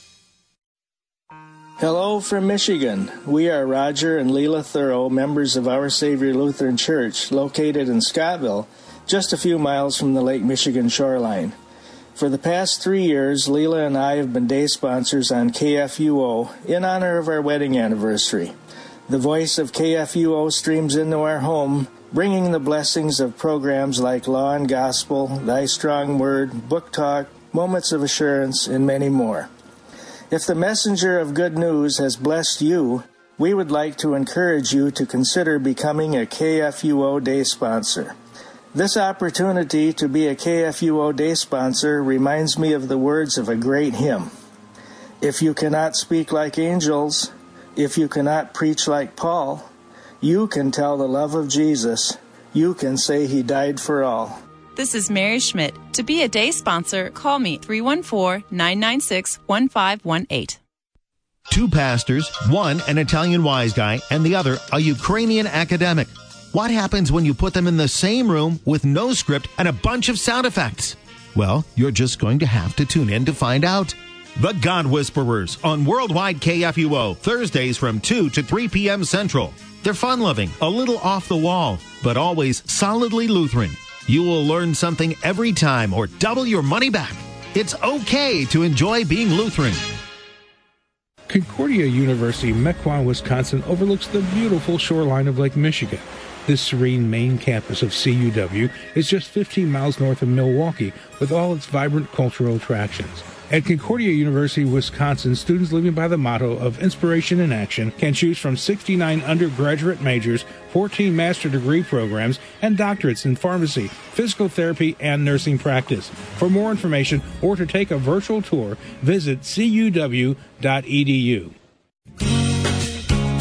S8: Hello from Michigan. We are Roger and Leela Thorough, members of Our Savior Lutheran Church, located in Scottville, just a few miles from the Lake Michigan shoreline. For the past three years, Leela and I have been day sponsors on K F U O in honor of our wedding anniversary. The voice of K F U O streams into our home, bringing the blessings of programs like Law and Gospel, Thy Strong Word, Book Talk, Moments of Assurance, and many more. If the messenger of good news has blessed you, we would like to encourage you to consider becoming a K F U O day sponsor. This opportunity to be a K F U O day sponsor reminds me of the words of a great hymn. If you cannot speak like angels, if you cannot preach like Paul, you can tell the love of Jesus. You can say he died for all.
S9: This is Mary Schmidt. To be a day sponsor, call me three one four, nine nine six, one five one eight.
S10: Two pastors, one an Italian wise guy, and the other a Ukrainian academic. What happens when you put them in the same room with no script and a bunch of sound effects? Well, you're just going to have to tune in to find out. The God Whisperers on Worldwide K F U O, Thursdays from two to three p.m. Central. They're fun-loving, a little off the wall, but always solidly Lutheran. You will learn something every time or double your money back. It's okay to enjoy being Lutheran.
S11: Concordia University, Mequon, Wisconsin overlooks the beautiful shoreline of Lake Michigan. This serene main campus of C U W is just fifteen miles north of Milwaukee with all its vibrant cultural attractions. At Concordia University, Wisconsin, students living by the motto of inspiration in action can choose from sixty-nine undergraduate majors, fourteen master degree programs, and doctorates in pharmacy, physical therapy, and nursing practice. For more information or to take a virtual tour, visit C U W dot E D U.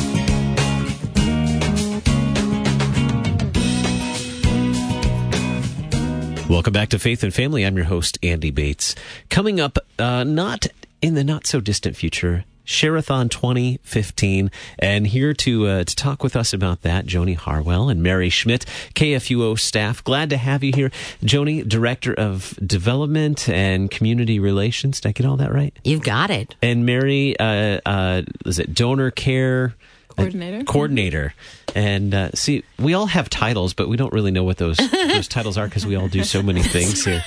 S1: Welcome back to Faith and Family. I'm your host, Andy Bates. Coming up, uh, not in the not-so-distant future, Share-a-thon twenty fifteen. And here to uh, to talk with us about that, Joni Harwell and Mary Schmidt, K F U O staff. Glad to have you here. Joni, Director of Development and Community Relations. Did I get all that right?
S12: You've got it.
S1: And Mary, uh, uh, is it Donor Care...
S9: Coordinator.
S1: Coordinator. And uh, see, we all have titles, but we don't really know what those those titles are because we all do so many things here.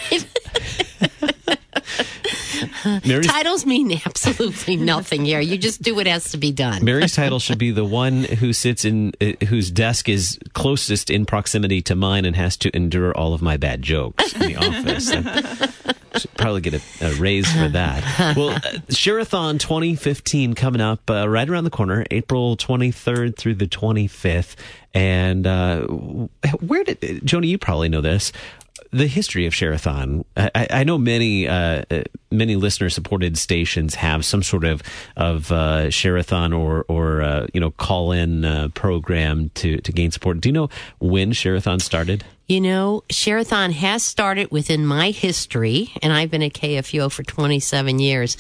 S1: Mary's,
S12: Titles mean absolutely nothing here. You just do what has to be done.
S1: Mary's title should be the one who sits in, uh, whose desk is closest in proximity to mine and has to endure all of my bad jokes in the office. And should probably get a, a raise for that. Well, uh, Share-a-thon twenty fifteen coming up uh, right around the corner, April twenty-third through the twenty-fifth. And uh, where did, Joni, you probably know this, the history of Share-a-thon. I, I know many uh, many listener-supported stations have some sort of of uh, Share-a-thon or or uh, you know call-in uh, program to to gain support. Do you know when Share-a-thon started?
S12: You know, Share-a-thon has started within my history, and I've been at K F U O for twenty-seven years.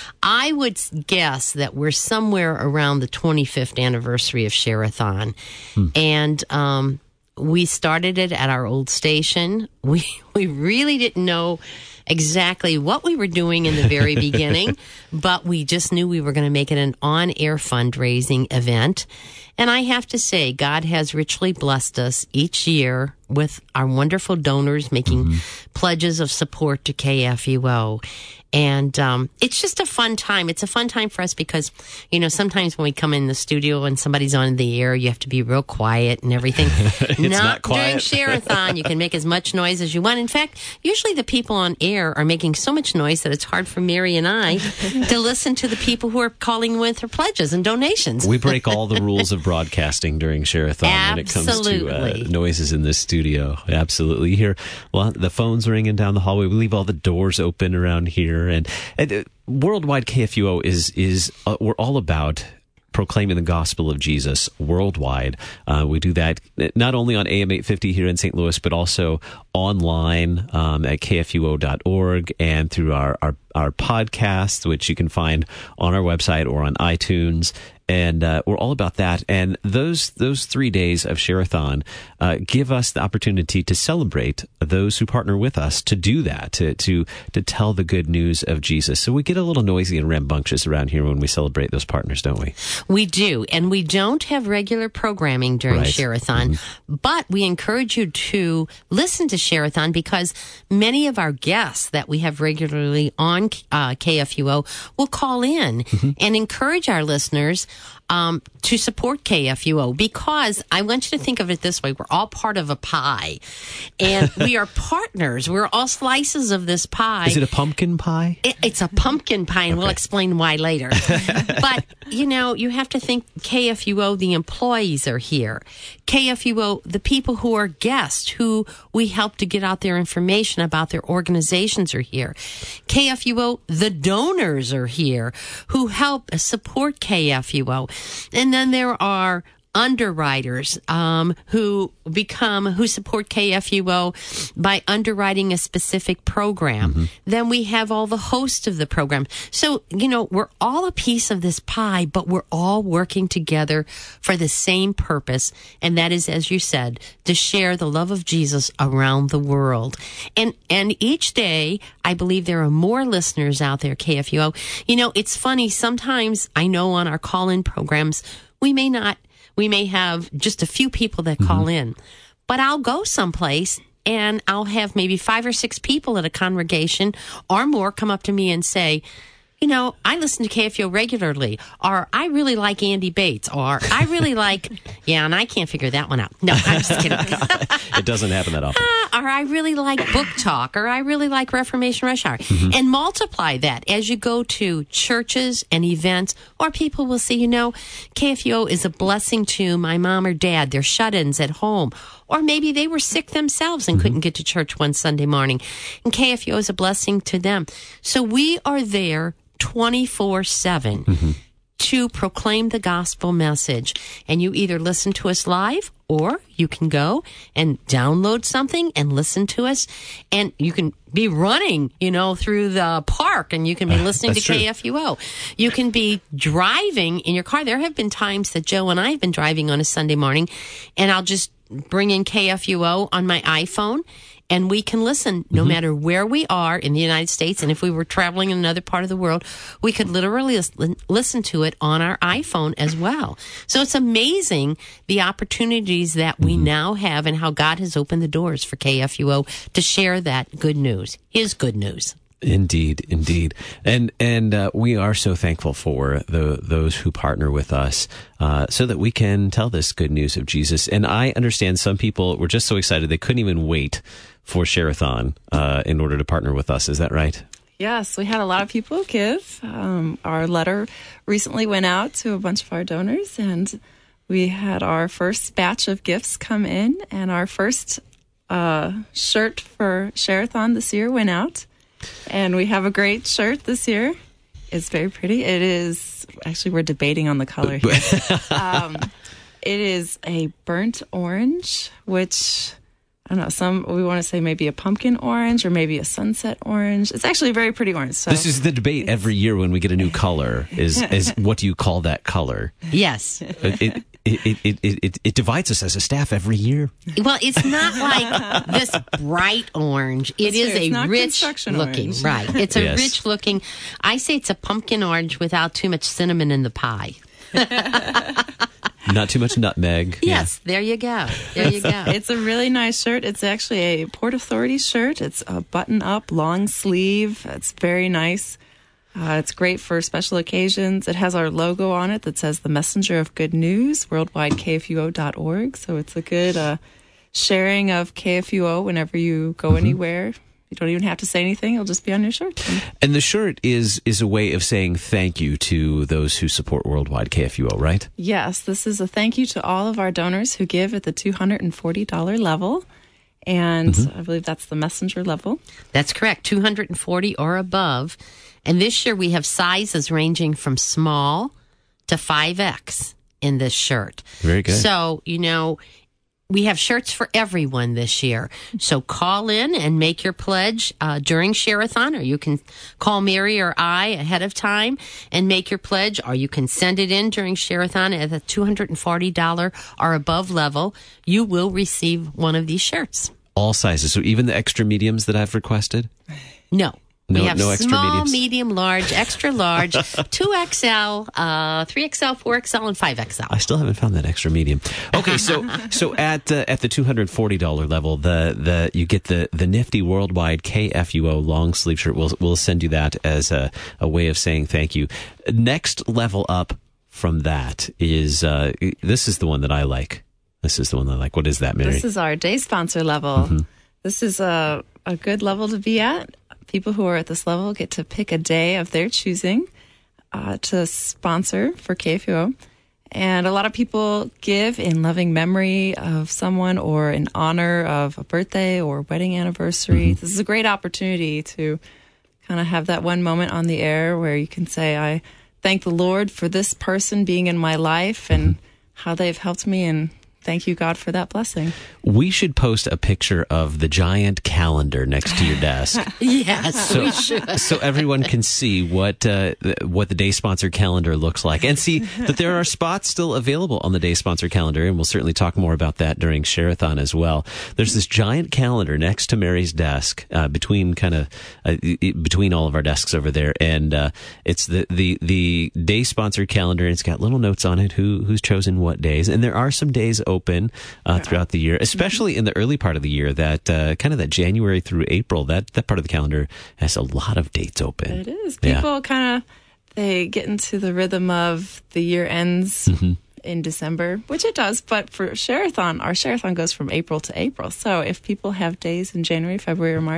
S12: I would guess that we're somewhere around the twenty-fifth anniversary of Share-a-thon. Hmm. And um, we started it at our old station. We we really didn't know exactly what we were doing in the very beginning, but we just knew we were going to make it an on-air fundraising event. And I have to say, God has richly blessed us each year with our wonderful donors making mm-hmm. pledges of support to K F U O. And um, it's just a fun time. It's a fun time for us because, you know, sometimes when we come in the studio and somebody's on the air, you have to be real quiet and everything.
S1: It's not,
S12: not
S1: quiet.
S12: During Share-a-thon, you can make as much noise as you want. In fact, usually the people on air are making so much noise that it's hard for Mary and I to listen to the people who are calling with their pledges and donations.
S1: We break all the rules of broadcasting during Share-a-thon when it comes to uh, noises in this studio. Absolutely. You hear well, the phones ringing down the hallway. We leave all the doors open around here. And, and uh, worldwide K F U O is, is uh, we're all about proclaiming the gospel of Jesus worldwide. Uh, we do that not only on A M eight fifty here in Saint Louis, but also online um, at K F U O dot org and through our, our, our podcasts, which you can find on our website or on iTunes. And uh, we're all about that. And those those three days of Share-a-thon uh, give us the opportunity to celebrate those who partner with us to do that, to to to tell the good news of Jesus. So we get a little noisy and rambunctious around here when we celebrate those partners, don't we?
S12: We do. And we don't have regular programming during
S1: right.
S12: Share-a-thon, mm-hmm. but we encourage you to listen to Share-a-thon because many of our guests that we have regularly on uh, K F U O will call in mm-hmm. and encourage our listeners Um, to support K F U O, because I want you to think of it this way. We're all part of a pie, and we are partners. We're all slices of this pie.
S1: Is it a pumpkin pie?
S12: It, it's a pumpkin pie, and okay. we'll explain why later. But, you know, you have to think K F U O, the employees are here. K F U O, the people who are guests, who we help to get out their information about their organizations are here. K F U O, the donors are here, who help support K F U O. And then there are underwriters um, who become, who support K F U O by underwriting a specific program. Mm-hmm. Then we have all the hosts of the program. So, you know, we're all a piece of this pie, but we're all working together for the same purpose. And that is, as you said, to share the love of Jesus around the world. And, and each day, I believe there are more listeners out there, K F U O. You know, it's funny. Sometimes I know on our call-in programs, we may not We may have just a few people that call mm-hmm. in, but I'll go someplace and I'll have maybe five or six people at a congregation or more come up to me and say, you know, I listen to K F U O regularly, or I really like Andy Bates, or I really like, yeah, and I can't figure that one out. No, I'm just kidding.
S1: It doesn't happen that often.
S12: Uh, or I really like Book Talk, or I really like Reformation Rush Hour. Mm-hmm. And multiply that as you go to churches and events, or people will say, you know, K F U O is a blessing to my mom or dad. They're shut-ins at home. Or maybe they were sick themselves and mm-hmm. couldn't get to church one Sunday morning. And K F U O is a blessing to them. So we are there twenty-four seven mm-hmm. to proclaim the gospel message. And you either listen to us live Or you can go and download something and listen to us. And you can be running, you know, through the park, and you can be listening to K F U O. You can be driving in your car. There have been times that Joe and I have been driving on a Sunday morning, and I'll just bring in K F U O on my iPhone, and we can listen no mm-hmm. matter where we are in the United States. And if we were traveling in another part of the world, we could literally listen to it on our iPhone as well. So it's amazing the opportunities that we mm-hmm. now have and how God has opened the doors for K F U O to share that good news, his good news.
S1: Indeed, indeed, and and uh, we are so thankful for the those who partner with us, uh, so that we can tell this good news of Jesus. And I understand some people were just so excited they couldn't even wait for Share-a-thon uh, in order to partner with us. Is that right?
S9: Yes, we had a lot of people give. Um, our letter recently went out to a bunch of our donors, and we had our first batch of gifts come in, and our first uh, shirt for Share-a-thon this year went out. And we have a great shirt this year. It's very pretty. It is, actually, we're debating on the color here. um, it is a burnt orange, which, I don't know, some, we want to say maybe a pumpkin orange or maybe a sunset orange. It's actually a very pretty orange. So
S1: this is the debate every year when we get a new color is, is what do you call that color?
S12: Yes.
S1: It, it, It, it, it, it, it divides us as a staff every year.
S12: Well, it's not like this bright orange. It
S9: That's
S12: is
S9: true. It's
S12: a rich looking,
S9: orange.
S12: right. It's a
S1: Yes.
S12: rich looking, I say it's a pumpkin orange without too much cinnamon in the pie.
S1: Not too much nutmeg.
S12: Yes, yeah. There you go. There you go.
S9: It's a really nice shirt. It's actually a Port Authority shirt. It's a button-up, long sleeve. It's very nice. Uh, it's great for special occasions. It has our logo on it that says the Messenger of Good News, worldwide K F U O dot org. So it's a good uh, sharing of K F U O whenever you go mm-hmm. anywhere. You don't even have to say anything. It'll just be on your shirt.
S1: And the shirt is is a way of saying thank you to those who support Worldwide K F U O, right?
S9: Yes, this is a thank you to all of our donors who give at the two hundred forty dollars level. And mm-hmm. I believe that's the messenger level.
S12: That's correct, two hundred forty or above. And this year we have sizes ranging from small to five X in this shirt.
S1: Very good.
S12: So, you know, we have shirts for everyone this year. So call in and make your pledge uh, during Share-a-thon, or you can call Mary or I ahead of time and make your pledge, or you can send it in during Share-a-thon at the two hundred forty dollars or above level. You will receive one of these shirts.
S1: All sizes. So even the extra mediums that I've requested?
S12: No.
S1: No,
S12: we have
S1: no extra
S12: small,
S1: mediums.
S12: medium, large, extra large, two X L, uh, three X L, four X L, and five X L.
S1: I still haven't found that extra medium. Okay, so so at uh, at the two hundred forty dollars level, the the you get the the nifty Worldwide K F U O long sleeve shirt. We'll we'll send you that as a, a way of saying thank you. Next level up from that is uh, this is the one that I like. This is the one that I like. What is that, Mary?
S9: This is our day sponsor level. Mm-hmm. This is a a good level to be at. People who are at this level get to pick a day of their choosing uh, to sponsor for K F U O. And a lot of people give in loving memory of someone or in honor of a birthday or wedding anniversary. Mm-hmm. This is a great opportunity to kind of have that one moment on the air where you can say, I thank the Lord for this person being in my life and how they've helped me, and thank you, God, for that blessing.
S1: We should post a picture of the giant calendar next to your desk.
S12: Yes,
S1: so,
S12: we should.
S1: So everyone can see what uh, what the day sponsor calendar looks like, and see that there are spots still available on the day sponsor calendar, and we'll certainly talk more about that during Share-a-thon as well. There's this giant calendar next to Mary's desk, uh, between kind of uh, between all of our desks over there, and uh, it's the, the the day sponsor calendar, and it's got little notes on it who who's chosen what days, and there are some days open uh, throughout the year, especially in the early part of the year, that uh, kind of that January through April, that, that part of the calendar has a lot of dates open.
S9: It is. People yeah. kind of, they get into the rhythm of the year ends mm-hmm. in December, which it does, but for Share-a-thon, our Share-a-thon goes from April to April. So if people have days in January, February, or March,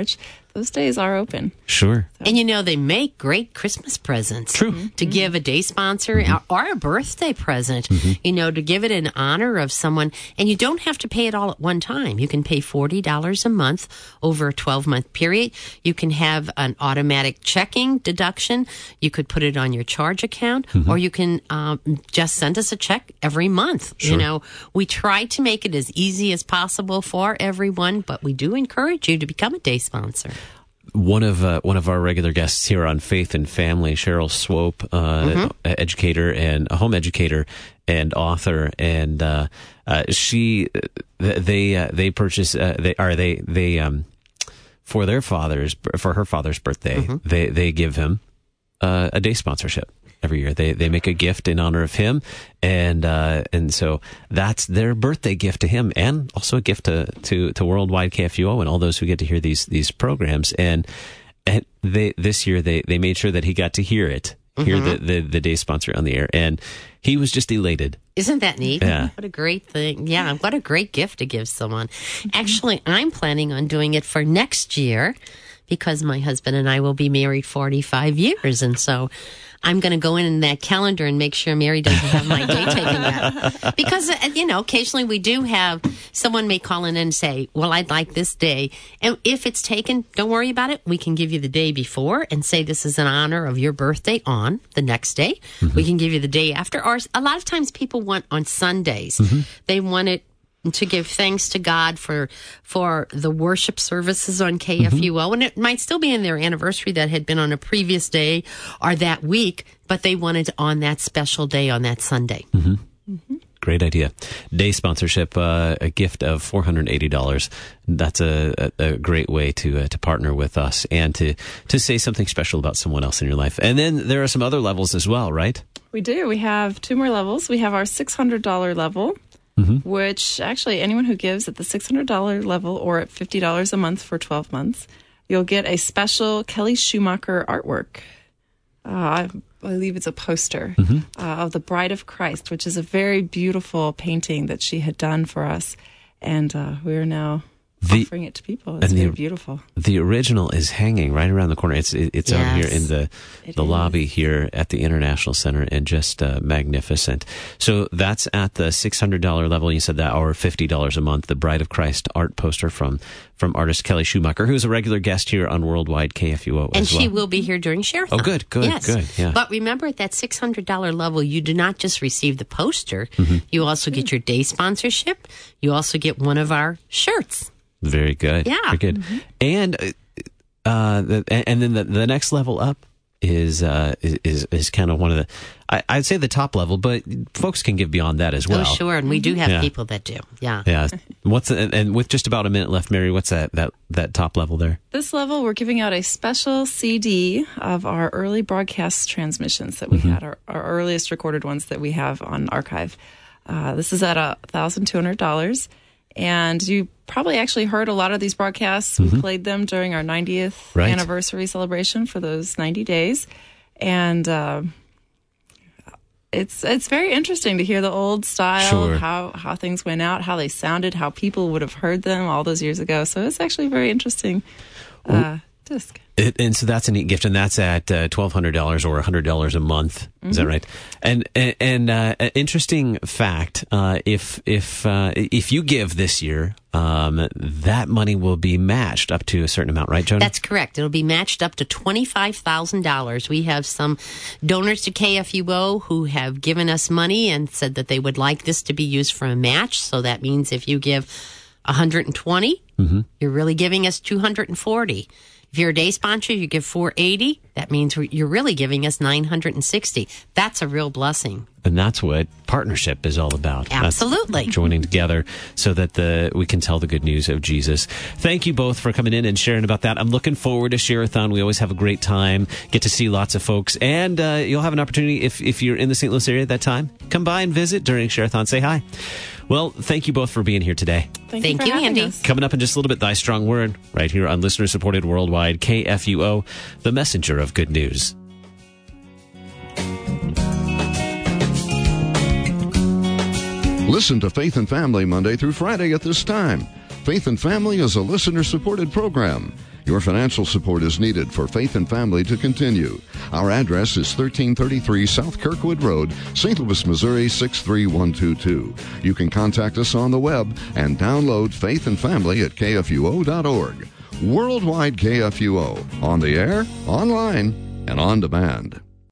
S9: those days are open.
S1: Sure.
S12: And you know, they make great Christmas presents.
S1: True.
S12: To mm-hmm. give a day sponsor mm-hmm. or a birthday present, mm-hmm. you know, to give it in honor of someone. And you don't have to pay it all at one time. You can pay forty dollars a month over a twelve-month period. You can have an automatic checking deduction. You could put it on your charge account, mm-hmm. or you can um, just send us a check every month. Sure. You know, we try to make it as easy as possible for everyone, but we do encourage you to become a day sponsor.
S1: One of uh, one of our regular guests here on Faith and Family, Cheryl Swope, uh, mm-hmm. educator and a home educator and author, and uh, uh, she they uh, they purchase uh, they are they they um for their father's for her father's birthday mm-hmm. they they give him uh, a day sponsorship. Every year, they they make a gift in honor of him, and uh, and so that's their birthday gift to him, and also a gift to, to, to Worldwide K F U O and all those who get to hear these these programs. And and they this year they, they made sure that he got to hear it, mm-hmm. hear the, the the day sponsor on the air, and he was just elated.
S12: Isn't that neat?
S1: Yeah.
S12: What a great thing. Yeah, what a great gift to give someone. Actually, I'm planning on doing it for next year because my husband and I will be married forty-five years, and so I'm going to go in, in that calendar and make sure Mary doesn't have my day taken yet. Because, you know, occasionally we do have someone may call in and say, well, I'd like this day. And if it's taken, don't worry about it. We can give you the day before and say this is in honor of your birthday on the next day. Mm-hmm. We can give you the day after. Or a lot of times people want on Sundays. Mm-hmm. They want it to give thanks to God for for the worship services on K F U O. Mm-hmm. And it might still be in their anniversary that had been on a previous day or that week, but they wanted on that special day on that Sunday.
S1: Mm-hmm. Mm-hmm. Great idea. Day sponsorship, uh, a gift of four hundred eighty dollars. That's a, a, a great way to uh, to partner with us and to, to say something special about someone else in your life. And then there are some other levels as well, right?
S9: We do. We have two more levels. We have our six hundred dollars level. Mm-hmm. Which actually anyone who gives at the six hundred dollars level or at fifty dollars a month for twelve months, you'll get a special Kelly Schumacher artwork. Uh, I believe it's a poster mm-hmm. uh, of the Bride of Christ, which is a very beautiful painting that she had done for us. And uh, we are now the, offering it to people. It's very the, beautiful.
S1: The original is hanging right around the corner. It's it, it's yes, out here in the the is. lobby here at the International Center, and just uh, magnificent. So that's at the six hundred dollars level. You said that, or fifty dollars a month. The Bride of Christ art poster from from artist Kelly Schumacher, who's a regular guest here on Worldwide K F U O
S12: and
S1: as well.
S12: she will be here during Share-a-thon.
S1: Oh, good, good,
S12: yes.
S1: good. Yeah.
S12: But remember, at that six hundred dollars level, you do not just receive the poster. Mm-hmm. You also get your day sponsorship. You also get one of our shirts.
S1: Very good.
S12: Yeah.
S1: Very good. Mm-hmm. And uh, the, and then the, the next level up is uh, is is kind of one of the, I, I'd say the top level, but folks can give beyond that as well.
S12: Oh, sure, and we do have
S1: yeah.
S12: people that do. Yeah.
S1: Yeah. What's the, and with just about a minute left, Mary, what's that that that top level there?
S9: This level, we're giving out a special C D of our early broadcast transmissions that we mm-hmm. had, our, our earliest recorded ones that we have on archive. Uh, this is at a thousand two hundred dollars. And you probably actually heard a lot of these broadcasts. Mm-hmm. We played them during our ninetieth right. anniversary celebration for those ninety days. And uh, it's it's very interesting to hear the old style,
S1: sure.
S9: how, how things went out, how they sounded, how people would have heard them all those years ago. So it's actually a very interesting uh, disc.
S1: It, and so that's a neat gift, and that's at uh, twelve hundred dollars or one hundred dollars a month. Mm-hmm. Is that right? And and, and uh, an interesting fact: uh, if if uh, if you give this year, um, that money will be matched up to a certain amount, right, Jonah?
S12: That's correct. It'll be matched up to twenty-five thousand dollars. We have some donors to K F U O who have given us money and said that they would like this to be used for a match. So that means if you give one hundred twenty, mm-hmm. you're really giving us two hundred forty. If you're a day sponsor, you give four hundred eighty. That means you're really giving us nine hundred sixty. That's a real blessing.
S1: And that's what partnership is all about.
S12: Absolutely.
S1: That's joining together so that the we can tell the good news of Jesus. Thank you both for coming in and sharing about that. I'm looking forward to Share-a-thon. We always have a great time, get to see lots of folks. And uh, you'll have an opportunity, if, if you're in the Saint Louis area at that time, come by and visit during Share-a-thon. Say hi. Well, thank you both for being here today.
S9: Thank,
S12: thank you,
S9: you
S12: Andy.
S9: us.
S1: Coming up in just a little bit, Thy Strong Word, right here on listener-supported Worldwide K F U O, the messenger of good news.
S7: Listen to Faith and Family Monday through Friday at this time. Faith and Family is a listener-supported program. Your financial support is needed for Faith and Family to continue. Our address is thirteen thirty-three South Kirkwood Road, Saint Louis, Missouri six three one two two. You can contact us on the web and download Faith and Family at K F U O dot org. Worldwide K F U O, on the air, online, and on demand.